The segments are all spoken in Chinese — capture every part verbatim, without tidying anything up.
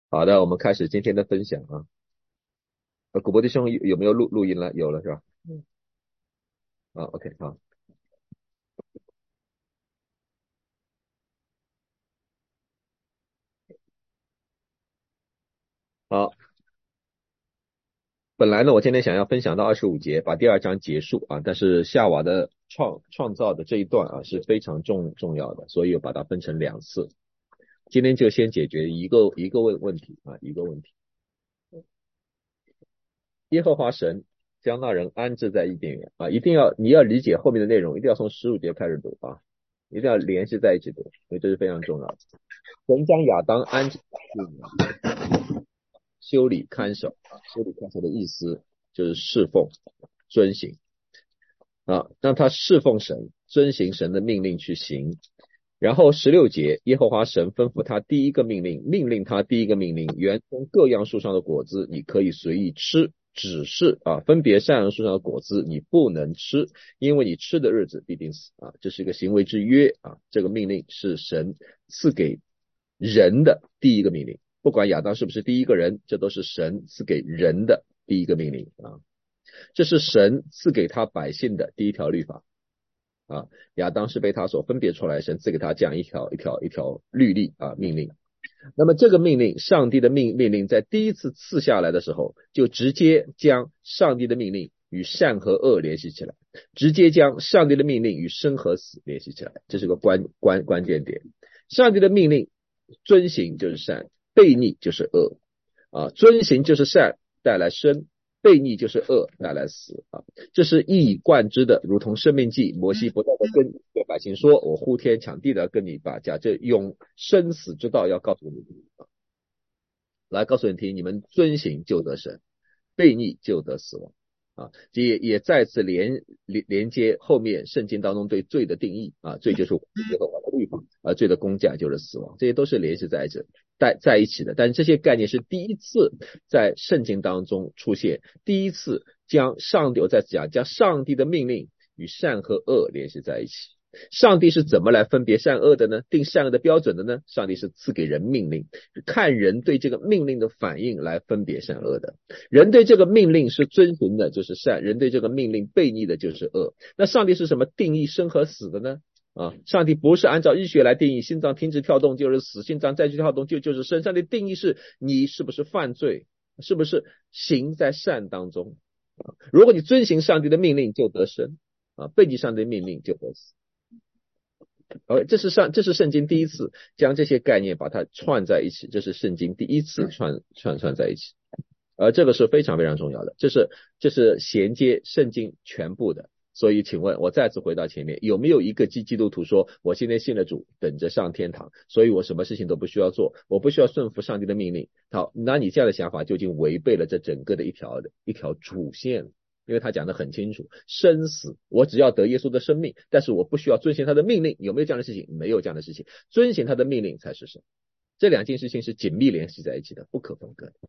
好的，我们开始今天的分享啊。呃，古博弟兄有有没有录录音了？有了是吧？嗯。啊，OK，好。好，本来呢，我今天想要分享到二十五节，把第二章结束啊，但是夏娃的创创造的这一段啊是非常重重要的，所以我把它分成两次。今天就先解决一个一个问问题啊，一个问题。耶和华神将那人安置在伊甸园啊，一定要你要理解后面的内容，一定要从十五节开始读啊，一定要联系在一起读，因为这是非常重要的。神将亚当安置在伊甸园，修理看守啊，修理看守的意思就是侍奉、遵行啊，让他侍奉神，遵行神的命令去行。然后十六节，耶和华神吩咐他第一个命令，命令他第一个命令，园中各样树上的果子你可以随意吃，只是啊，分别善恶树上的果子你不能吃，因为你吃的日子必定死啊，这是一个行为之约啊，这个命令是神赐给人的第一个命令，不管亚当是不是第一个人，这都是神赐给人的第一个命令啊，这是神赐给他百姓的第一条律法。啊，亚当是被他所分别出来，神赐给他这样一条一条一条律例啊命令。那么这个命令，上帝的命命令在第一次赐下来的时候，就直接将上帝的命令与善和恶联系起来，直接将上帝的命令与生和死联系起来，这是个关关关键点。上帝的命令遵行就是善，悖逆就是恶啊，遵行就是善，带来生。悖逆就是恶，带来死啊，这是一以贯之的，如同生命记，摩西不断的跟对百姓说，我呼天抢地的跟你把讲这用生死之道要告诉你啊，来告诉你听，你们遵行就得生，悖逆就得死亡啊，也也再次连连连接后面圣经当中对罪的定义啊，罪就是耶和华的律法啊，罪的工价就是死亡，这些都是联系在这在在一起的，但是这些概念是第一次在圣经当中出现，第一次将上帝我再讲将上帝的命令与善和恶联系在一起。上帝是怎么来分别善恶的呢？定善恶的标准的呢？上帝是赐给人命令，看人对这个命令的反应来分别善恶的。人对这个命令是遵循的，就是善；人对这个命令悖逆的，就是恶。那上帝是什么定义生和死的呢？啊，上帝不是按照医学来定义，心脏停止跳动就是死，心脏再去跳动就就是生。上帝定义是你是不是犯罪，是不是行在善当中。啊，如果你遵行上帝的命令就得生，啊，背逆上帝的命令就得死。呃，这是上，这是圣经第一次将这些概念把它串在一起，这是圣经第一次串串串在一起，而这个是非常非常重要的，这是这是衔接圣经全部的。所以，请问我再次回到前面，有没有一个基基督徒说，我今天信了主，等着上天堂，所以我什么事情都不需要做，我不需要顺服上帝的命令？好，那你这样的想法就已经违背了这整个的一条的一条主线。因为他讲得很清楚，生死我只要得耶稣的生命，但是我不需要遵循他的命令。有没有这样的事情？没有这样的事情，遵循他的命令才是神。这两件事情是紧密联系在一起的，不可分割的，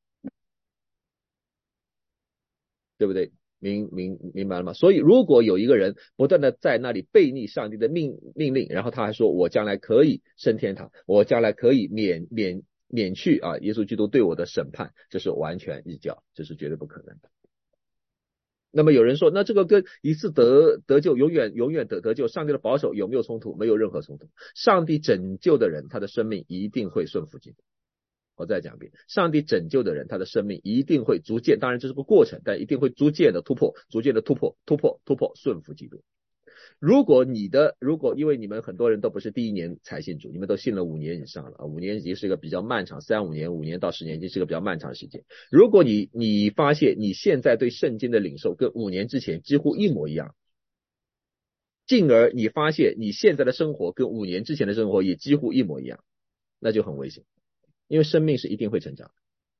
对不对？明明明白了吗？所以如果有一个人不断的在那里背逆上帝的命命令，然后他还说我将来可以升天堂，我将来可以免免免去啊耶稣基督对我的审判，这是完全异教，这是绝对不可能的。那么有人说，那这个跟一次得得救，永远永远得得救，上帝的保守有没有冲突？没有任何冲突。上帝拯救的人，他的生命一定会顺服基督。我再讲一遍，上帝拯救的人，他的生命一定会逐渐，当然这是个过程，但一定会逐渐的突破，逐渐的突破，突破，突破，顺服基督。如果你的，如果因为你们很多人都不是第一年才信主，你们都信了五年以上了啊，五年已经是一个比较漫长，三五年、五年到十年已经是一个比较漫长的时间。如果你你发现你现在对圣经的领受跟五年之前几乎一模一样，进而你发现你现在的生活跟五年之前的生活也几乎一模一样，那就很危险，因为生命是一定会成长，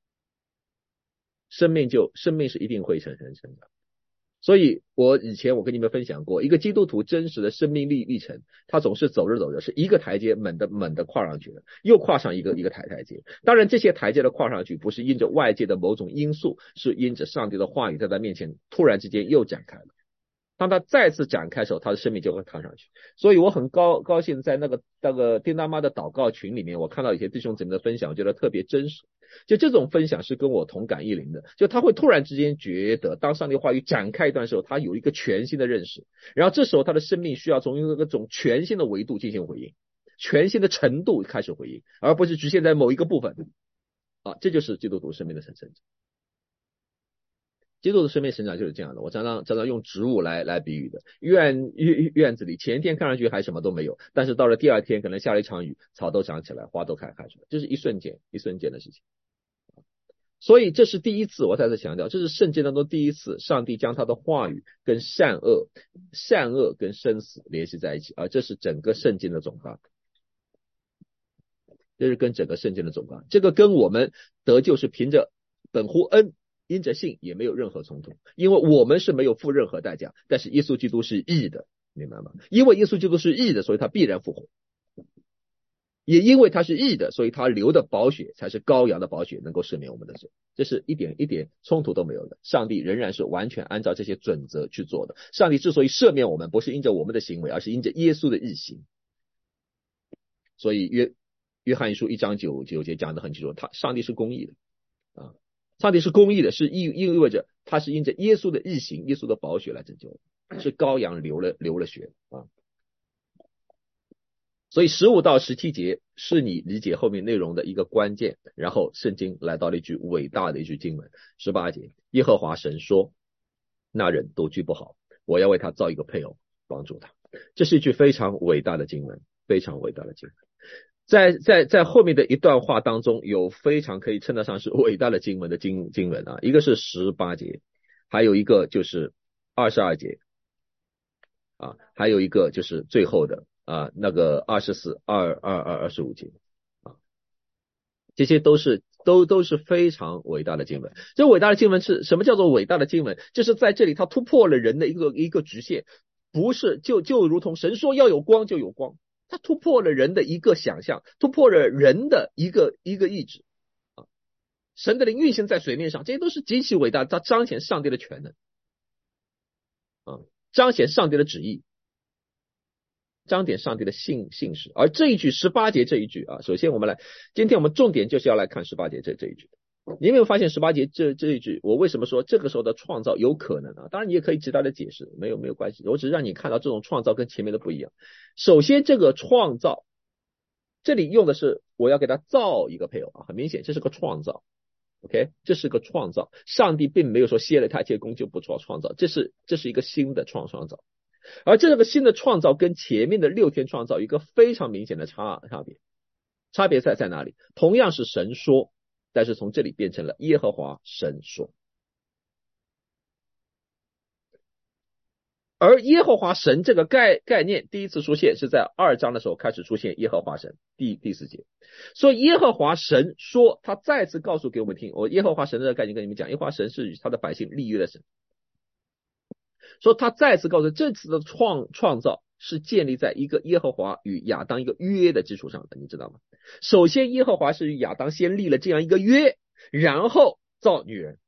生命就生命是一定会成成成长。所以我以前我跟你们分享过，一个基督徒真实的生命历历程，他总是走着走着是一个台阶猛的猛的跨上去了，又跨上一个一个台台阶。当然这些台阶的跨上去不是因着外界的某种因素，是因着上帝的话语在他面前突然之间又展开了。 当他再次展开的时候，他的生命就会看上去。所以我很高高兴在那个那个丁大妈的祷告群里面，我看到一些弟兄姊妹的分享，我觉得特别真实。就这种分享是跟我同感异灵的，就他会突然之间觉得，当上帝话语展开一段时候，他有一个全新的认识，然后这时候他的生命需要从一个种全新的维度进行回应，全新的程度开始回应，而不是局限在某一个部分啊，这就是基督徒生命的成长。基督的生命成长就是这样的，我常常常常用植物来来比喻的。院院院子里前一天看上去还什么都没有，但是到了第二天可能下了一场雨，草都长起来，花都开开出来，这是一瞬间一瞬间的事情。所以这是第一次，我再次强调，这是圣经当中第一次，上帝将他的话语跟善恶、善恶跟生死联系在一起，而这是整个圣经的总纲。这是跟整个圣经的总纲，这个跟我们得救是凭着本乎恩。因着信也没有任何冲突，因为我们是没有付任何代价，但是耶稣基督是义的，明白吗？因为耶稣基督是义的，所以他必然复活，也因为他是义的，所以他流的宝血才是羔羊的宝血，能够赦免我们的罪，这是一点一点冲突都没有的。上帝仍然是完全按照这些准则去做的。上帝之所以赦免我们，不是因着我们的行为，而是因着耶稣的义行。所以约约翰一书一章九九节讲得很清楚，他上帝是公义的啊。上帝是公义的，是意意味着他是因着耶稣的义行，耶稣的宝血来拯救，是羔羊流了流了血啊。所以十五到十七节是你理解后面内容的一个关键。然后圣经来到了一句伟大的一句经文，十八节，耶和华神说，那人独居不好，我要为他造一个配偶，帮助他。这是一句非常伟大的经文，非常伟大的经文。在在在后面的一段话当中，有非常可以称得上是伟大的经文的经经文啊，一个是十八节，还有一个就是二十二节啊，还有一个就是最后的啊那个二十四、二二二二十五节啊，这些都是都都是非常伟大的经文。这伟大的经文是什么叫做伟大的经文？就是在这里它突破了人的一个一个局限，不是就就如同神说要有光就有光。它突破了人的一个想象，突破了人的一个一个意志啊！神的灵运行在水面上，这些都是极其伟大，它彰显上帝的全能啊，彰显上帝的旨意，彰显上帝的信信实。而这一句十八节这一句啊，首先我们来，今天我们重点就是要来看十八节这这一句。你有没有发现十八节这这一句，我为什么说这个时候的创造有可能啊？当然你也可以直白的解释，没有没有关系，我只是让你看到这种创造跟前面的不一样。首先这个创造，这里用的是我要给他造一个配偶啊，很明显这是个创造 ，OK， 这是个创造。上帝并没有说歇了他一切功就不创创造，这是这是一个新的创创造。而这个新的创造跟前面的六天创造有一个非常明显的差差别，差别在在哪里？同样是神说。但是从这里变成了耶和华神说，而耶和华神这个概概念第一次出现是在二章的时候开始出现耶和华神第第四节，所以耶和华神说，他再次告诉给我们听，我耶和华神的概念跟你们讲，耶和华神是与他的百姓立约的神，说他再次告诉这次的创创造是建立在一个耶和华与亚当一个约的基础上的，你知道吗？首先耶和华是与亚当先立了这样一个约，然后造女人。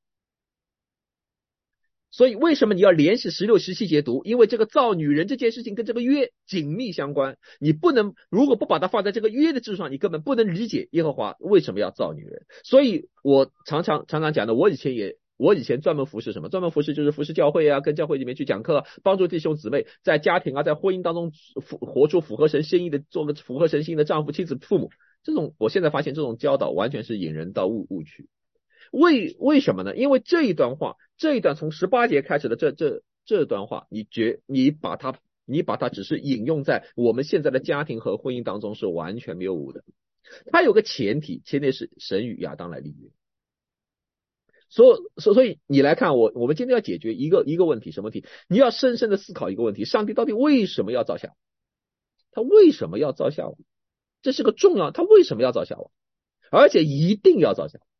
所以为什么你要联系十六、十七节读？因为这个造女人这件事情跟这个约紧密相关，你不能如果不把它放在这个约的基础上，你根本不能理解耶和华为什么要造女人。所以我常常常常讲的，我以前也我以前专门服侍什么？专门服侍就是服侍教会啊，跟教会里面去讲课，帮助弟兄姊妹在家庭啊，在婚姻当中活出符合神心意的，做个符合神心意的丈夫、妻子、父母。这种我现在发现这种教导完全是引人到误误区。为为什么呢？因为这一段话，这一段从十八节开始的这这这段话，你觉你把它你把它只是引用在我们现在的家庭和婚姻当中是完全没有误的。它有个前提，前提是神与亚当来立约。所以所以你来看我，我们今天要解决一个一个问题，什么问题？你要深深的思考一个问题：上帝到底为什么要造夏娃？他为什么要造夏娃？这是个重要，他为什么要造夏娃？而且一定要造夏娃，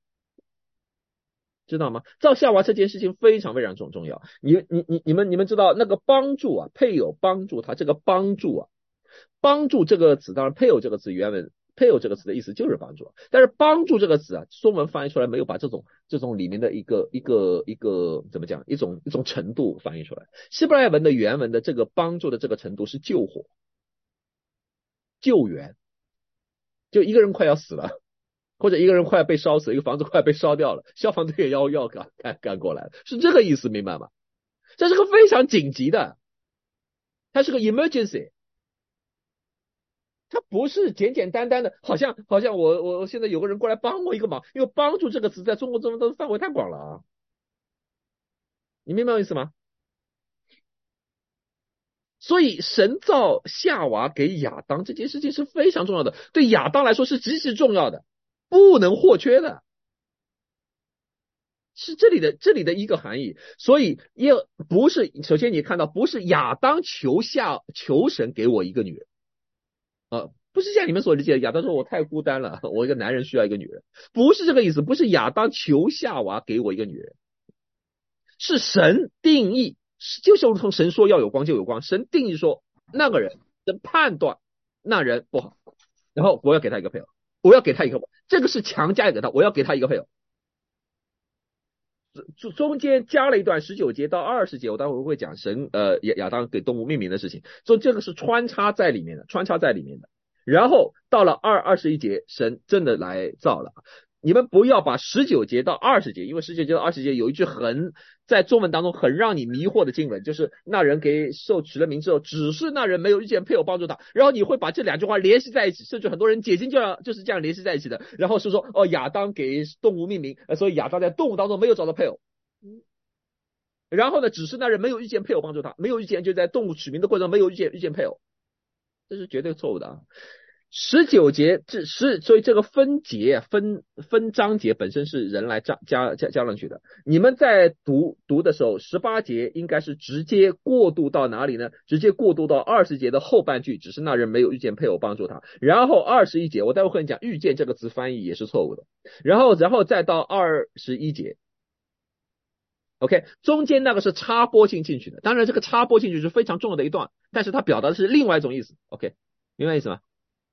知道吗？造夏娃这件事情非常非常重重要。你你你你们你们知道那个帮助啊，配偶帮助他这个帮助啊，帮助这个词，当然配偶这个词原文配偶这个词的意思就是帮助，但是帮助这个词啊，中文翻译出来没有把这种这种里面的一个一个一个怎么讲，一种一种程度翻译出来。希伯来文的原文的这个帮助的这个程度是救火、救援，就一个人快要死了，或者一个人快要被烧死，一个房子快要被烧掉了，消防队也要要赶赶赶过来了，是这个意思，明白吗？这是个非常紧急的，它是个 emergency。它不是简简单单的，好像好像我我现在有个人过来帮我一个忙，因为帮助这个词在中国中的范围太广了啊，你明白我意思吗？所以神造夏娃给亚当这件事情是非常重要的，对亚当来说是极其重要的，不能或缺的，是这里的这里的一个含义。所以也不是，首先你看到不是亚当求夏求神给我一个女人啊。不是像你们所理解的，亚当说我太孤单了，我一个男人需要一个女人，不是这个意思，不是亚当求夏娃给我一个女人，是神定义，就是如同神说要有光就有光，神定义说那个人的判断那人不好，然后我要给他一个配偶，我要给他一个，这个是强加给他，我要给他一个配偶。中间加了一段十九节到二十节，我待会儿会讲神呃亚亚当给动物命名的事情，所以这个是穿插在里面的，穿插在里面的。然后到了二二十一节，神真的来造了。你们不要把十九节到二十节，因为十九节到二十节有一句很在中文当中很让你迷惑的经文，就是那人给兽取了名之后，只是那人没有遇见配偶帮助他，然后你会把这两句话联系在一起，甚至很多人解经就要就是这样联系在一起的。然后是说哦，亚当给动物命名，所以亚当在动物当中没有找到配偶。然后呢，只是那人没有遇见配偶帮助他，没有遇见就在动物取名的过程中没有遇见遇见配偶，这是绝对错误的啊。十九节这是，所以这个分节分分章节本身是人来加加加加上去的。你们在读读的时候，十八节应该是直接过渡到哪里呢？直接过渡到二十节的后半句，只是那人没有遇见配偶帮助他。然后二十一节，我待会和你讲，遇见这个词翻译也是错误的。然后然后再到二十一节。OK， 中间那个是插播进进去的，当然这个插播进去是非常重要的一段，但是它表达的是另外一种意思。OK， 明白意思吗？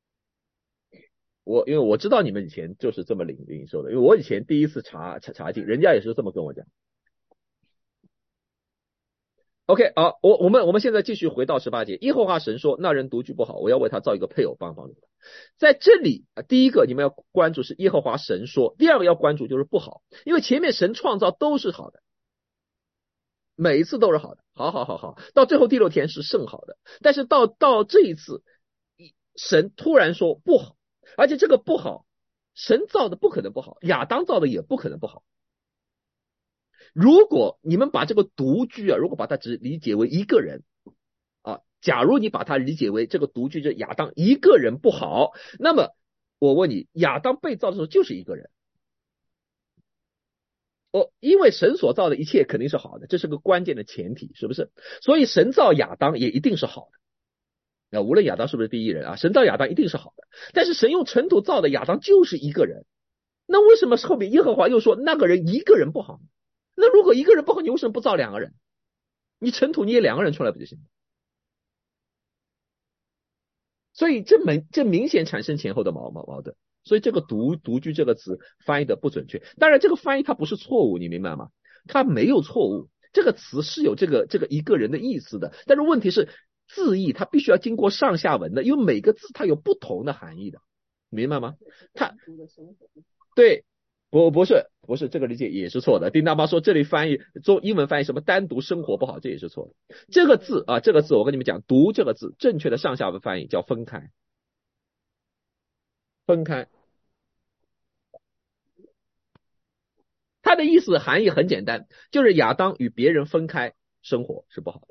我因为我知道你们以前就是这么领领受的，因为我以前第一次查查查经，人家也是这么跟我讲。OK， 好，我我们我们现在继续回到十八节，耶和华神说，那人独居不好，我要为他造一个配偶帮帮助他。在这里，第一个你们要关注是耶和华神说，第二个要关注就是不好，因为前面神创造都是好的。每一次都是好的，好好好好，到最后第六天是甚好的，但是到到这一次，神突然说不好，而且这个不好，神造的不可能不好，亚当造的也不可能不好。如果你们把这个独居啊，如果把它只理解为一个人啊，假如你把它理解为这个独居这亚当一个人不好，那么我问你，亚当被造的时候就是一个人。哦，因为神所造的一切肯定是好的，这是个关键的前提，是不是？所以神造亚当也一定是好的。那无论亚当是不是第一人啊，神造亚当一定是好的。但是神用尘土造的亚当就是一个人，那为什么后面耶和华又说那个人一个人不好？那如果一个人不好，你为什么不造两个人？你尘土捏两个人出来不就行了？所以这明这明显产生前后的矛矛矛盾。所以这个独独居这个词翻译的不准确，当然这个翻译它不是错误，你明白吗？它没有错误，这个词是有这个这个一个人的意思的，但是问题是字义它必须要经过上下文的，因为每个字它有不同的含义的，明白吗？它对，不不是不是这个理解也是错的。丁大妈说这里翻译中英文翻译什么单独生活不好，这也是错的。这个字啊，这个字我跟你们讲，读这个字正确的上下文翻译叫分开。分开，它的意思含义很简单，就是亚当与别人分开生活是不好的。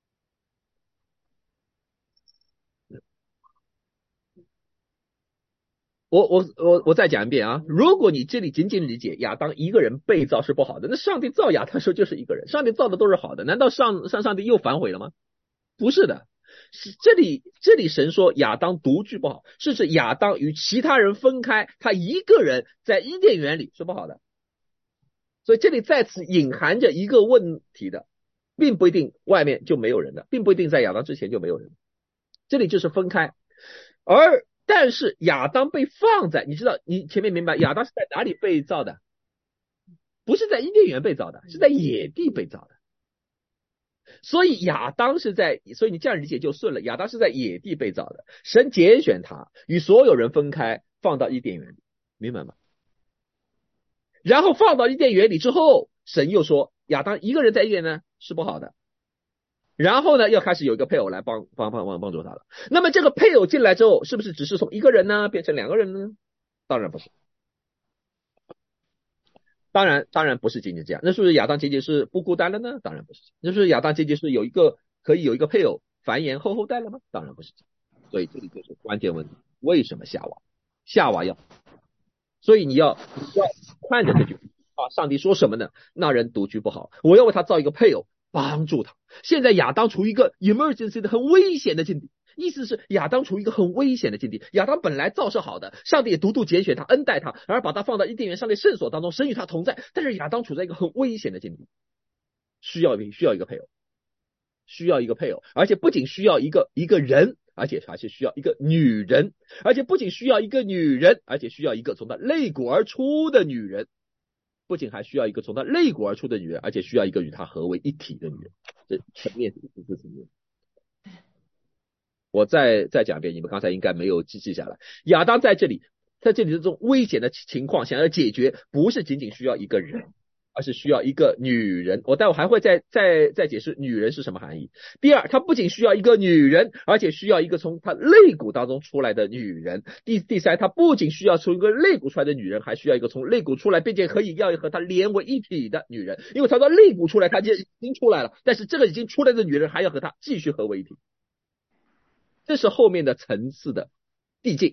我我我我再讲一遍啊，如果你这里仅仅理解亚当一个人被造是不好的，那上帝造亚当时候就是一个人，上帝造的都是好的，难道上上上帝又反悔了吗？不是的，这里这里神说亚当独居不好，是指亚当与其他人分开，他一个人在伊甸园里是不好的。所以这里在此隐含着一个问题的，并不一定外面就没有人的，并不一定在亚当之前就没有人，这里就是分开。而但是亚当被放在，你知道，你前面明白亚当是在哪里被造的？不是在伊甸园被造的，是在野地被造的。所以亚当是在，所以你这样理解就顺了。亚当是在野地被造的，神拣选他，与所有人分开，放到伊甸园里，明白吗？然后放到伊甸园里之后，神又说亚当一个人在伊甸呢是不好的。然后呢，要开始有一个配偶来帮帮帮帮帮助他了。那么这个配偶进来之后，是不是只是从一个人呢变成两个人呢？当然不是。当然，当然不是仅仅这样。那是不是亚当仅仅是不孤单了呢？当然不是。那是不是亚当仅仅是有一个可以有一个配偶繁衍后后代了吗？当然不是这样。所以这里就是关键问题：为什么夏娃？夏娃要？所以你要你要看着这句啊，上帝说什么呢？那人独居不好，我要为他造一个配偶，帮助他。现在亚当处于一个 emergency 的很危险的境地。意思是亚当处于一个很危险的境地。亚当本来造是好的，上帝也独独拣选他，恩待他，而把他放到伊甸园上帝圣所当中，神与他同在。但是亚当处在一个很危险的境地，需要需要一个配偶，需要一个配偶，而且不仅需要一个一个人，而且还是需要一个女人，而且不仅需要一个女人，而且需要一个从他肋骨而出的女人，不仅还需要一个从他肋骨而出的女人，而且需要一个与他合为一体的女人。这层面是这层面。我再再讲一遍，你们刚才应该没有记记下来。亚当在这里，在这里的这种危险的情况想要解决，不是仅仅需要一个人，而是需要一个女人。我待会还会再再再解释女人是什么含义。第二，他不仅需要一个女人，而且需要一个从他肋骨当中出来的女人。第第三，他不仅需要从一个肋骨出来的女人，还需要一个从肋骨出来并且可以要和他连为一体的女人。因为他的肋骨出来，他就已经出来了，但是这个已经出来的女人还要和他继续合为一体。这是后面的层次的递进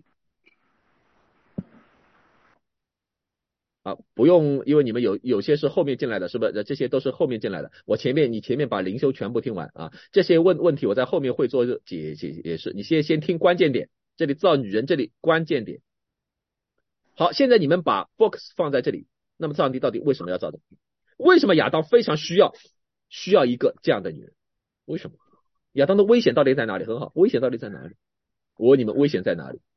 啊，不用，因为你们有有些是后面进来的，是不是？这些都是后面进来的。我前面你前面把灵修全部听完啊，这些问问题我在后面会做解解解释。你先先听关键点，这里造女人，这里关键点。好，现在你们把 focus 放在这里。那么上帝到底为什么要造的？为什么亚当非常需要需要一个这样的女人？为什么？亚当的危险到底在哪里？很好，危险到底在哪里？我问你们，危险在哪里？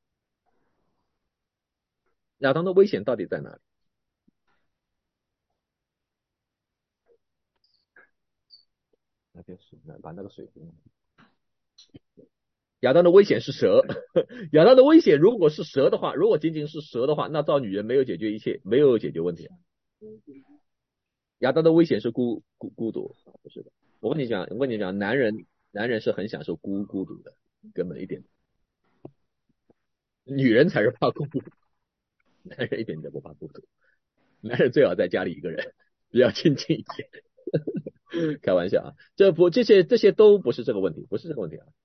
亚当的危险到底在哪里？那边水，把那个水喝。亚当的危险是蛇，亚当的危险如果是蛇的话，如果仅仅是蛇的话，那造女人没有解决一切，没有解决问题。亚当的危险是孤孤孤独，不是的。我跟你讲，我跟你讲，男人男人是很享受孤孤独的，根本一点。女人才是怕孤独，男人一点都不怕孤独。男人最好在家里一个人，比较亲近一些。开玩笑啊，这不这些这些都不是这个问题，不是这个问题啊，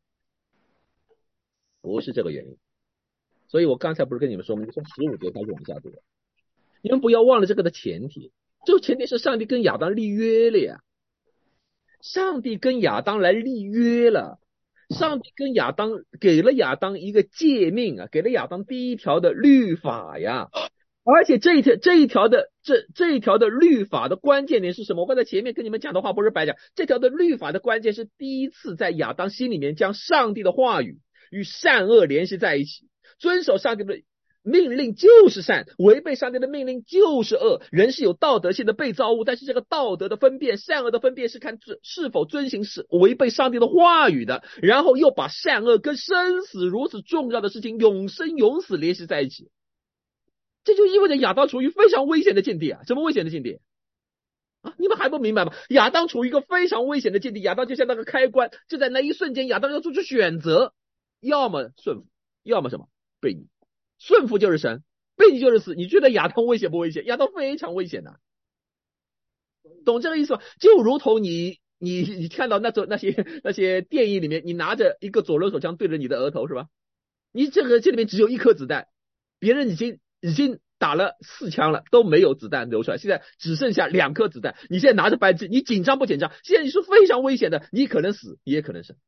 不是这个原因。所以我刚才不是跟你们说吗？从十五节开始往下读，你们不要忘了这个的前提，这个前提是上帝跟亚当立约了呀，上帝跟亚当来立约了。上帝跟亚当给了亚当一个诫命啊，给了亚当第一条的律法呀，而且这一条这一条的这这一条的律法的关键点是什么？我刚才前面跟你们讲的话不是白讲，这条的律法的关键是第一次在亚当心里面将上帝的话语与善恶联系在一起，遵守上帝的命令就是善，违背上帝的命令就是恶。人是有道德性的被造物，但是这个道德的分辨，善恶的分辨是看是否遵行是违背上帝的话语的，然后又把善恶跟生死如此重要的事情永生永死联系在一起。这就意味着亚当处于非常危险的境地啊！什么危险的境地啊？你们还不明白吗？亚当处于一个非常危险的境地，亚当就像那个开关，就在那一瞬间，亚当要做出选择，要么顺服，要么什么背逆。顺服就是神，背逆就是死。你觉得亚当危险不危险？亚当非常危险的，懂这个意思吗？就如同你你你看到那种那些那些电影里面，你拿着一个左轮手枪对着你的额头是吧？你这个这里面只有一颗子弹，别人已经已经打了四枪了，都没有子弹流出来，现在只剩下两颗子弹。你现在拿着扳机，你紧张不紧张？现在你是非常危险的，你可能死，也可能生。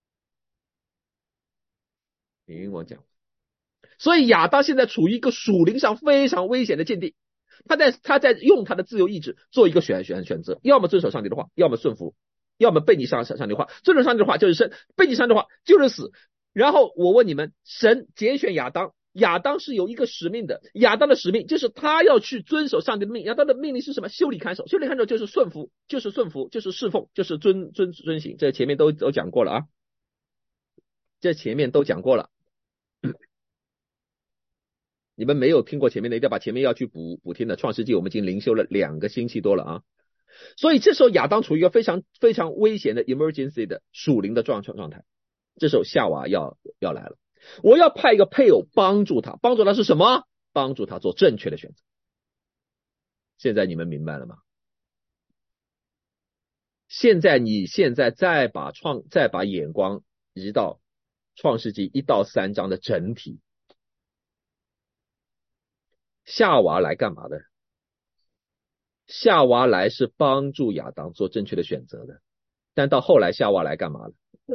你听我讲。所以亚当现在处于一个属灵上非常危险的境地，他在他在用他的自由意志做一个选选选择，要么遵守上帝的话，要么顺服，要么背逆上上帝的话。遵守上帝的话就是生，背逆上帝的话就是死。 然后我问你们，神拣选亚当，亚当是有一个使命的，亚当的使命就是他要去遵守上帝的命。亚当的命令是什么？修理看守，修理看守就是顺服，就是顺服，就是侍奉，就是遵遵遵行。这前面都都讲过了啊，这前面都讲过了。你们没有听过前面的，一定要把前面要去补补听的。创世纪我们已经灵修了两个星期多了啊，所以这时候亚当处于一个非常非常危险的 emergency 的属灵的状状态。这时候夏娃要要来了，我要派一个配偶帮助他，帮助他是什么？帮助他做正确的选择。现在你们明白了吗？现在你现在再把创再把眼光移到创世纪一到三章的整体。夏娃来干嘛的？夏娃来是帮助亚当做正确的选择的，但到后来夏娃来干嘛了？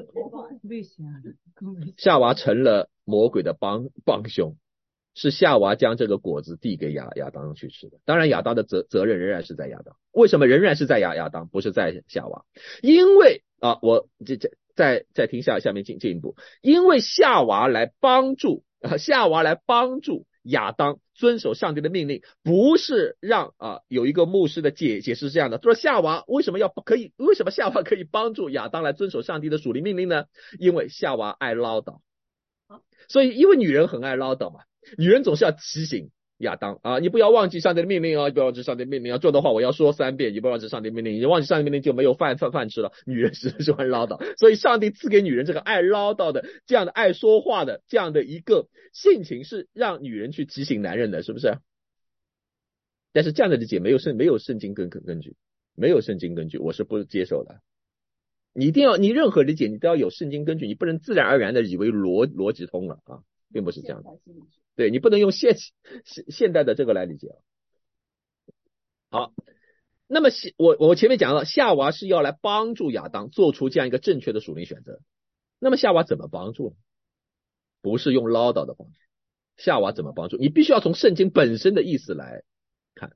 夏娃成了魔鬼的帮帮凶，是夏娃将这个果子递给亚亚当去吃的。当然亚当的责责任仍然是在亚当。为什么仍然是在亚亚当，不是在夏娃？因为啊，我这这再再听下下面进进一步，因为夏娃来帮助啊，夏娃来帮助亚当遵守上帝的命令，不是让啊有一个牧师的解解释是这样的，说夏娃为什么要可以为什么夏娃可以帮助亚当来遵守上帝的属灵命令呢？因为夏娃爱唠叨，所以因为女人很爱唠叨嘛，女人总是要提醒亚当啊，你不要忘记上帝的命令啊，你不要忘记上帝的命令，要做的话我要说三遍，你不要忘记上帝的命令，你忘记上帝的命令就没有饭饭饭吃了。女人是喜欢唠叨，所以上帝赐给女人这个爱唠叨的这样的爱说话的这样的一个性情，是让女人去提醒男人的，是不是？但是这样的理解没有圣没有圣经根根据，没有圣经根据，我是不接受的。你一定要你任何理解你都要有圣经根据，你不能自然而然的以为逻逻辑通了啊，并不是这样的。对，你不能用现现现代的这个来理解。好，那么我我前面讲了，夏娃是要来帮助亚当做出这样一个正确的属灵选择。那么夏娃怎么帮助呢？不是用唠叨的方式。夏娃怎么帮助？你必须要从圣经本身的意思来看。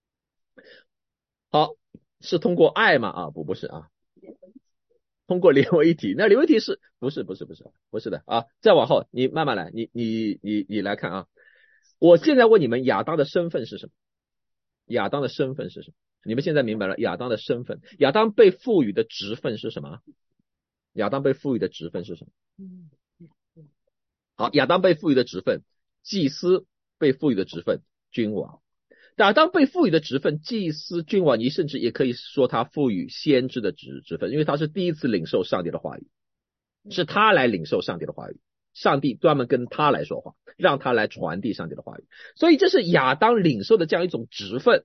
好，是通过爱吗？啊，不不是啊，通过连为一体。那连为一体是不是不是不是不是的啊？再往后你慢慢来，你你你你来看啊。我现在问你们，亚当的身份是什么？亚当的身份是什么？你们现在明白了亚当的身份。亚当被赋予的职分是什么？亚当被赋予的职分是什么？好，亚当被赋予的职分，祭司；被赋予的职分，君王。亚当被赋予的职分，祭司、君王，你甚至也可以说他赋予先知的职职分，因为他是第一次领受上帝的话语，是他来领受上帝的话语，上帝专门跟他来说话，让他来传递上帝的话语，所以这是亚当领受的这样一种职分。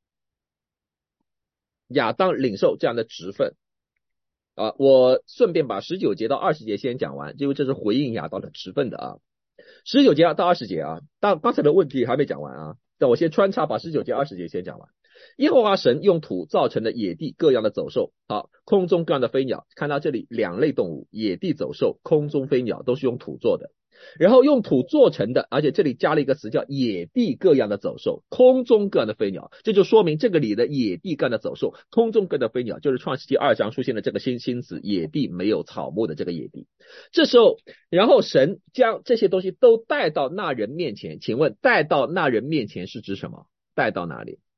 亚当领受这样的职分啊，我顺便把十九节到二十节先讲完，因为这是回应亚当的职分的啊。十九节到二十节啊，但刚才的问题还没讲完啊，但我先穿插把十九节二十节先讲完。耶和华神用土造成的野地各样的走兽，好，空中各样的飞鸟，看到这里两类动物，野地走兽、空中飞鸟都是用土做的，然后用土做成的，而且这里加了一个词叫野地各样的走兽，空中各样的飞鸟，这就说明这个里的野地各样的走兽、空中各样的飞鸟，就是创世纪二章出现的这个新新词，野地没有草木的这个野地。这时候，然后神将这些东西都带到那人面前，请问带到那人面前是指什么？带到哪里？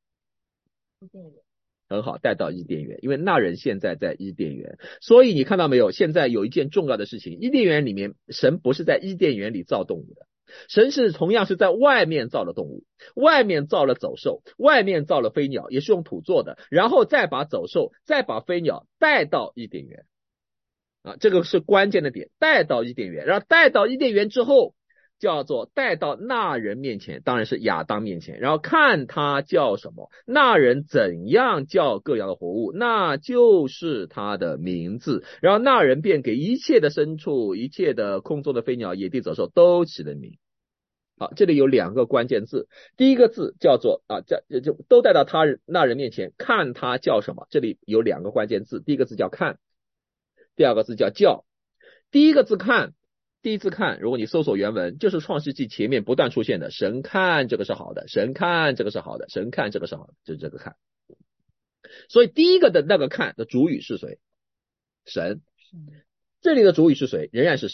很好，带到伊甸园，因为那人现在在伊甸园，所以你看到没有？现在有一件重要的事情，伊甸园里面神不是在伊甸园里造动物的，神是同样是在外面造了动物，外面造了走兽，外面造了飞鸟，也是用土做的，然后再把走兽再把飞鸟带到伊甸园啊，这个是关键的点，带到伊甸园，然后带到伊甸园之后叫做带到那人面前，当然是亚当面前，然后看他叫什么，那人怎样叫各样的活物，那就是他的名字，然后那人便给一切的牲畜、一切的空中的飞鸟、野地走兽都起了名。好，这里有两个关键字，第一个字叫做啊，这就都带到他人那人面前，看他叫什么，这里有两个关键字，第一个字叫看，第二个字叫叫。第一个字看，第一次看，如果你搜索原文，就是创世纪前面不断出现的神看这个是好的，神看这个是好的，神看这个是好的，就是这个看。所以第一个的那个看的主语是谁？神。这里的主语是谁？仍然是神。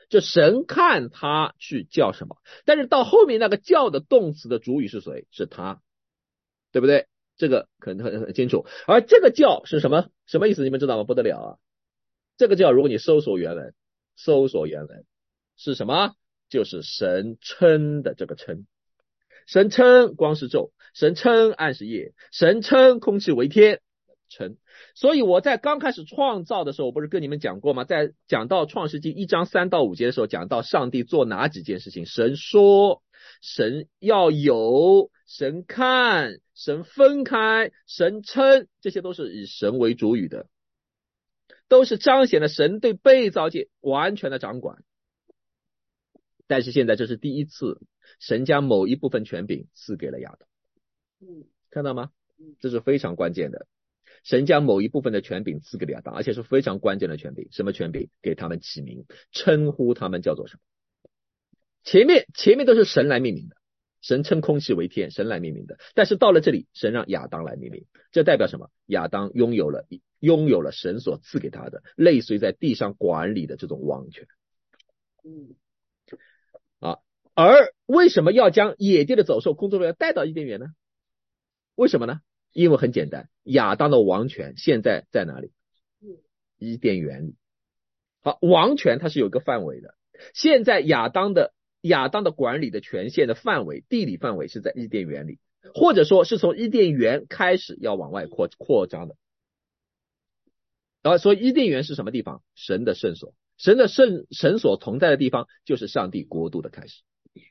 就神看他去叫什么，但是到后面那个叫的动词的主语是谁？是他，对不对？这个可能很很清楚。而这个叫是什么什么意思？你们知道吗？不得了啊！这个叫如果你搜索原文，搜索原文是什么？就是神称的这个称。神称光是昼，神称暗是夜，神称空气为天，称。所以我在刚开始创造的时候，我不是跟你们讲过吗？在讲到创世纪一章三到五节的时候，讲到上帝做哪几件事情？神说，神要有，神看，神分开，神称，这些都是以神为主语的，都是彰显了神对被造界完全的掌管。但是现在这是第一次，神将某一部分权柄赐给了亚当，看到吗？这是非常关键的。神将某一部分的权柄赐给了亚当，而且是非常关键的权柄。什么权柄？给他们起名，称呼他们叫做什么？前面前面都是神来命名的，神称空气为天，神来命名的。但是到了这里，神让亚当来命名，这代表什么？亚当拥有了拥有了神所赐给他的类似于在地上管理的这种王权。嗯。啊，而为什么要将野地的走兽、空中的带到伊甸园呢？为什么呢？因为很简单，亚当的王权现在在哪里？伊甸园里。好，王权它是有个范围的，现在亚当的亚当的管理的权限的范围，地理范围是在伊甸园里，或者说是从伊甸园开始要往外扩扩张的。然后所以伊甸园是什么地方？神的圣所。神的圣神所同在的地方就是上帝国度的开始，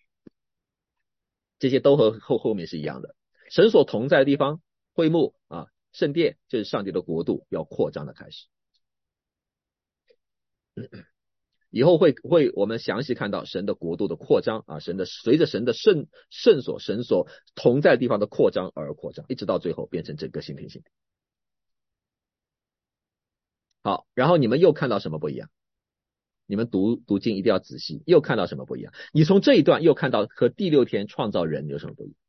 这些都和后后面是一样的。神所同在的地方，会幕啊，圣殿就是上帝的国度要扩张的开始。以后会会我们详细看到神的国度的扩张啊，神的随着神的圣圣所神所同在的地方的扩张而扩张，一直到最后变成整个新天新地。好，然后你们又看到什么不一样？你们读读经一定要仔细，又看到什么不一样？你从这一段又看到和第六天创造人有什么不一样？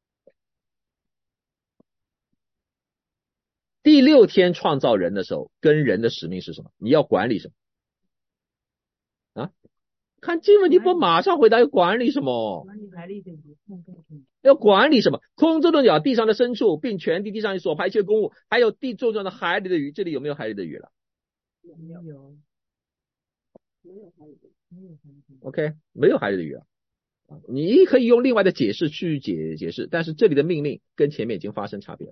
第六天创造人的时候，跟人的使命是什么？你要管理什么？啊？看经文你不马上回答要管理什么？要管理什么？空中的鸟，地上的牲畜，并全地地上所排泄公物，还有地中上的海里的鱼。这里有没有海里的鱼了？没有。OK， 没有海里的鱼啊。你可以用另外的解释去解解释，但是这里的命令跟前面已经发生差别了。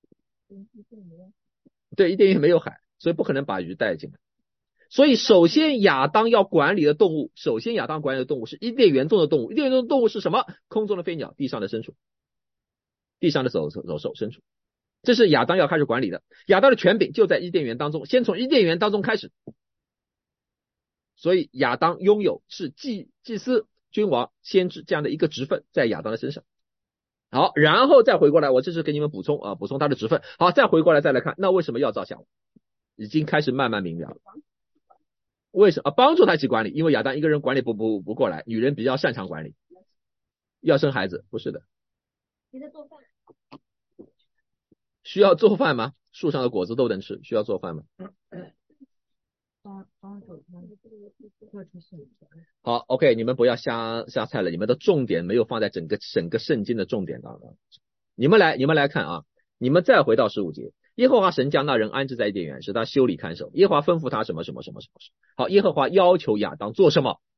对，伊甸园没有海，所以不可能把鱼带进来。所以首先亚当要管理的动物，首先亚当管理的动物是伊甸园中的动物。伊甸园中的动物是什么？空中的飞鸟，地上的牲畜，地上的走走兽牲畜，这是亚当要开始管理的。亚当的权柄就在伊甸园当中，先从伊甸园当中开始。所以亚当拥有是祭祭司、君王、先知这样的一个职分在亚当的身上。好，然后再回过来，我这是给你们补充啊，补充他的职分。好，再回过来再来看，那为什么要造夏娃？已经开始慢慢明了了。为什么？啊，帮助他一起管理，因为亚当一个人管理不不不过来，女人比较擅长管理。要生孩子？不是的。需要做饭吗？树上的果子都能吃，需要做饭吗？好 ，OK， 你们不要瞎瞎猜了，你们的重点没有放在整个整个圣经的重点当中。你们来，你们来看啊，你们再回到十五节，耶和华神将那人安置在伊甸园，使他修理看守。耶和华吩咐他什么什么什么什么。好，耶和华要求亚当做什么？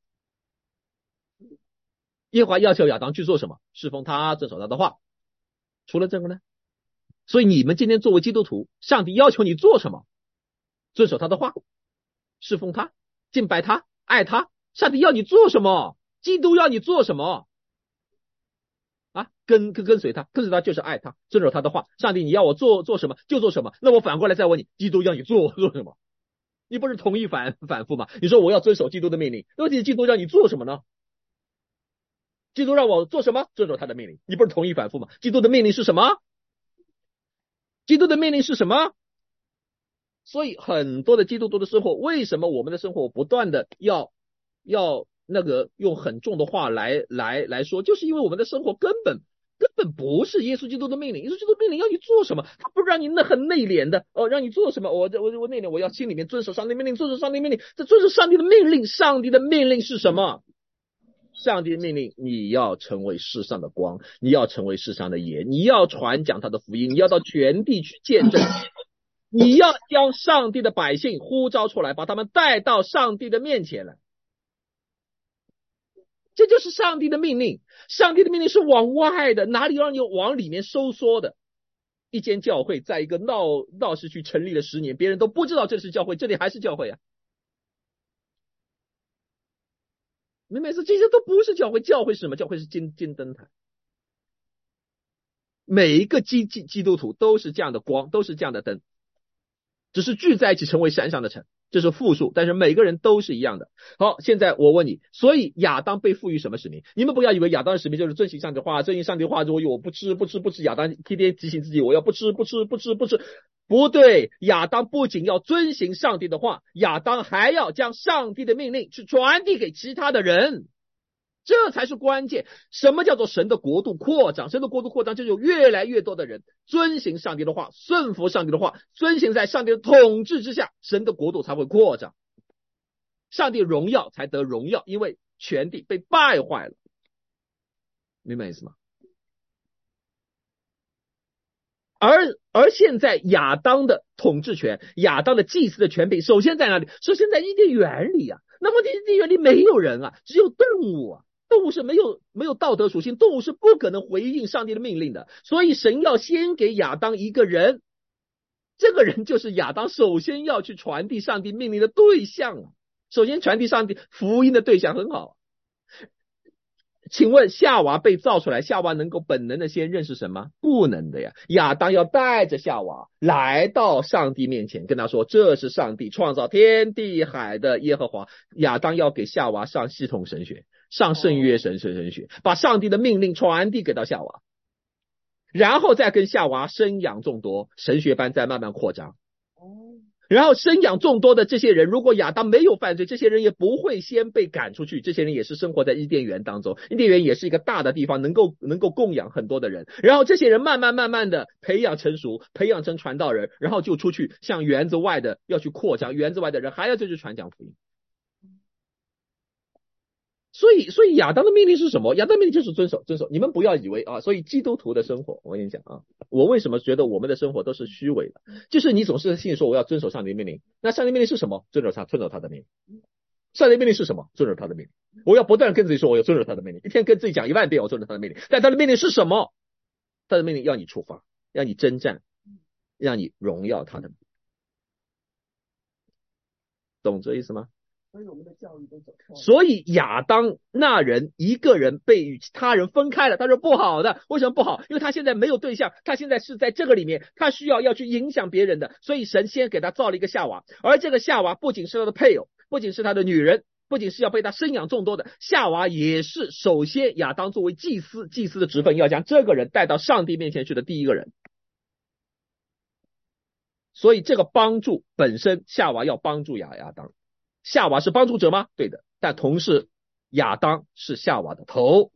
耶和华要求亚当去做什么？侍奉他，遵守他的话。除了这个呢？所以你们今天作为基督徒，上帝要求你做什么？遵守他的话，侍奉他，敬拜他，爱他。上帝要你做什么？基督要你做什么？啊，跟跟跟随他，跟随他就是爱他，遵守他的话。上帝，你要我做做什么就做什么。那我反过来再问你，基督要你做做什么？你不是同意反反复吗？你说我要遵守基督的命令，问题基督让你做什么呢？基督让我做什么？遵守他的命令。你不是同意反复吗？基督的命令是什么？基督的命令是什么？所以很多的基督徒的生活，为什么我们的生活不断的要要那个用很重的话来来来说，就是因为我们的生活根本根本不是耶稣基督的命令。耶稣基督命令要你做什么？他不是让你那很内敛的哦，让你做什么？我我我内敛，我要心里面遵守上帝命令，遵守上帝命令。这遵守上帝的命令，上帝的命令是什么？上帝的命令，你要成为世上的光，你要成为世上的盐，你要传讲他的福音，你要到全地去见证，你要将上帝的百姓呼召出来，把他们带到上帝的面前来。这就是上帝的命令。上帝的命令是往外的，哪里让你往里面收缩的？一间教会在一个闹闹市区成立了十年，别人都不知道这是教会，这里还是教会啊。明白是这些都不是教会，教会是什么？教会是金金灯台。每一个基基基督徒都是这样的光，都是这样的灯，只是聚在一起成为山上的城，这是复数，但是每个人都是一样的。好，现在我问你，所以亚当被赋予什么使命？你们不要以为亚当的使命就是遵行上帝的话，遵行上帝的话之后，我不吃不吃不吃，亚当天天提醒自己我要不吃不吃不吃不吃。不对，亚当不仅要遵行上帝的话，亚当还要将上帝的命令去传递给其他的人，这才是关键。什么叫做神的国度扩张？神的国度扩张就是有越来越多的人遵行上帝的话，顺服上帝的话，遵行在上帝的统治之下，神的国度才会扩张，上帝荣耀才得荣耀，因为全地被败坏了。明白意思吗？而而现在亚当的统治权，亚当的祭司的权柄，首先在哪里？首先在伊甸园里啊。那么伊甸园里没有人啊，只有动物啊。动物是没有没有道德属性，动物是不可能回应上帝的命令的。所以神要先给亚当一个人，这个人就是亚当首先要去传递上帝命令的对象啊。首先传递上帝福音的对象很好。请问夏娃被造出来，夏娃能够本能的先认识神吗？不能的呀。亚当要带着夏娃来到上帝面前，跟他说这是上帝创造天地海的耶和华。亚当要给夏娃上系统神学，上圣约神神学，把上帝的命令传递给到夏娃，然后再跟夏娃生养众多，神学班再慢慢扩张。然后生养众多的这些人，如果亚当没有犯罪，这些人也不会先被赶出去，这些人也是生活在伊甸园当中，伊甸园也是一个大的地方，能够能够供养很多的人。然后这些人慢慢慢慢的培养成熟，培养成传道人，然后就出去向园子外的要去扩张，园子外的人还要就去传讲福音。所以所以亚当的命令是什么？亚当的命令就是遵守遵守。你们不要以为啊，所以基督徒的生活，我跟你讲啊，我为什么觉得我们的生活都是虚伪的？就是你总是信说我要遵守上帝的命令，那上帝命令是什么？遵守他遵守他的命令。上帝命令是什么？遵守他的命令。我要不断跟自己说我要遵守他的命令，一天跟自己讲一万遍我遵守他的命令。但他的命令是什么？他的命令要你出发，让你征战，让你荣耀他的。懂这意思吗？ 所以我们的教育都走错了。 所以亚当那人一个人被与他人分开了，他说不好的。为什么不好？因为他现在没有对象，他现在是在这个里面，他需要要去影响别人的，所以神先给他造了一个夏娃，而这个夏娃不仅是他的配偶，不仅是他的女人，不仅是要被他生养众多的，夏娃也是首先亚当作为祭司，祭司的职分要将这个人带到上帝面前去的第一个人。所以这个帮助本身，夏娃要帮助亚亚当。夏娃是帮助者吗？对的，但同时亚当是夏娃的头，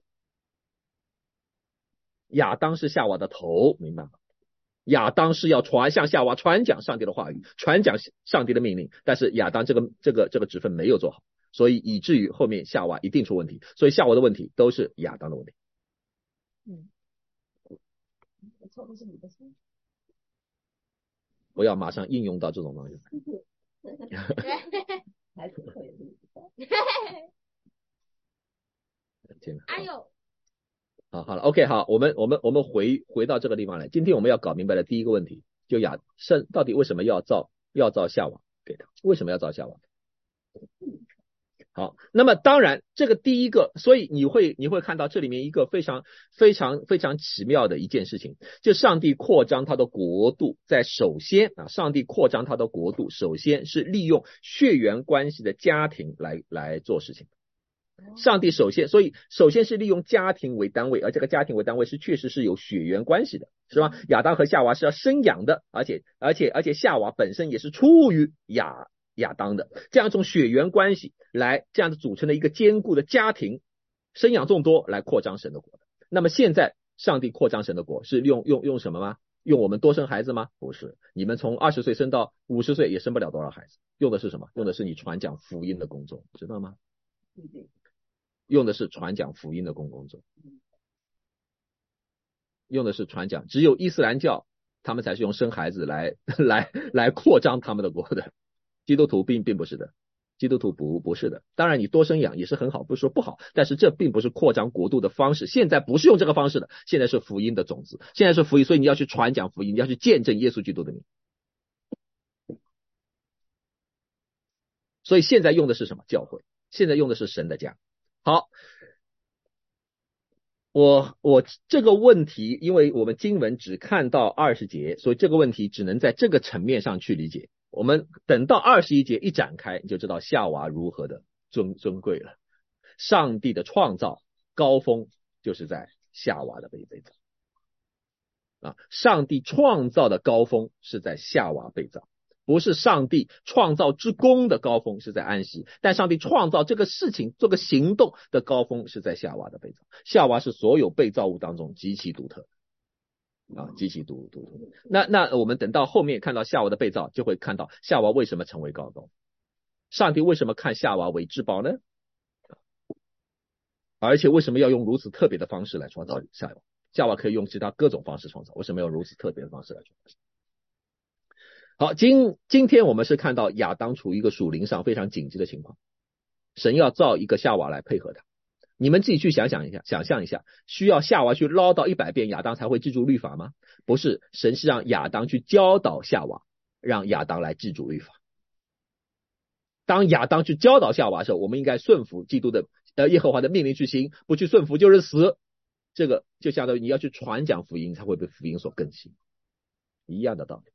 亚当是夏娃的头，明白吗？亚当是要传向夏娃传讲上帝的话语，传讲上帝的命令，但是亚当这个这个这个职分没有做好，所以以至于后面夏娃一定出问题，所以夏娃的问题都是亚当的问题。 嗯，我错的是你的错。 不要马上应用到这种东西。 还是可以哎呦，好好了 ，OK， 好，我们我们我们回回到这个地方来。今天我们要搞明白的第一个问题，就亚圣到底为什么要造要造夏娃给他？为什么要造夏娃？好，那么当然这个第一个，所以你会你会看到这里面一个非常非常非常奇妙的一件事情，就上帝扩张他的国度，在首先啊，上帝扩张他的国度，首先是利用血缘关系的家庭来来做事情。上帝首先，所以首先是利用家庭为单位，而这个家庭为单位是确实是有血缘关系的，是吧？亚当和夏娃是要生养的，而且而且而且夏娃本身也是出于亚亚当的，这样一种血缘关系来这样子组成的一个坚固的家庭，生养众多来扩张神的国。那么现在上帝扩张神的国是用用用什么吗？用我们多生孩子吗？不是，你们从二十岁生到五十岁也生不了多少孩子，用的是什么？用的是你传讲福音的工作，知道吗？用的是传讲福音的工工作，用的是传讲，只有伊斯兰教他们才是用生孩子来来来扩张他们的国的，基督徒并并不是的。基督徒不不是的，当然你多生养也是很好，不是说不好，但是这并不是扩张国度的方式，现在不是用这个方式的，现在是福音的种子，现在是福音，所以你要去传讲福音，你要去见证耶稣基督的名。所以现在用的是什么？教会，现在用的是神的家。好，我我这个问题，因为我们经文只看到二十节，所以这个问题只能在这个层面上去理解。我们等到二十一节一展开，你就知道夏娃如何的尊尊贵了。上帝的创造高峰就是在夏娃的被被造啊，上帝创造的高峰是在夏娃被造，不是上帝创造之功的高峰是在安息，但上帝创造这个事情这个行动的高峰是在夏娃的被造。夏娃是所有被造物当中极其独特啊，极其独独特。那那我们等到后面看到夏娃的被造，就会看到夏娃为什么成为高高，上帝为什么看夏娃为至宝呢？而且为什么要用如此特别的方式来创造夏娃？夏娃可以用其他各种方式创造，为什么要如此特别的方式来创造？好，今今天我们是看到亚当处于一个属灵上非常紧急的情况，神要造一个夏娃来配合他。你们自己去想想一下，想象一下，需要夏娃去唠叨一百遍，亚当才会记住律法吗？不是，神是让亚当去教导夏娃，让亚当来记住律法。当亚当去教导夏娃的时候，我们应该顺服基督的呃耶和华的命令去行，不去顺服就是死。这个就相当于你要去传讲福音，才会被福音所更新，一样的道理。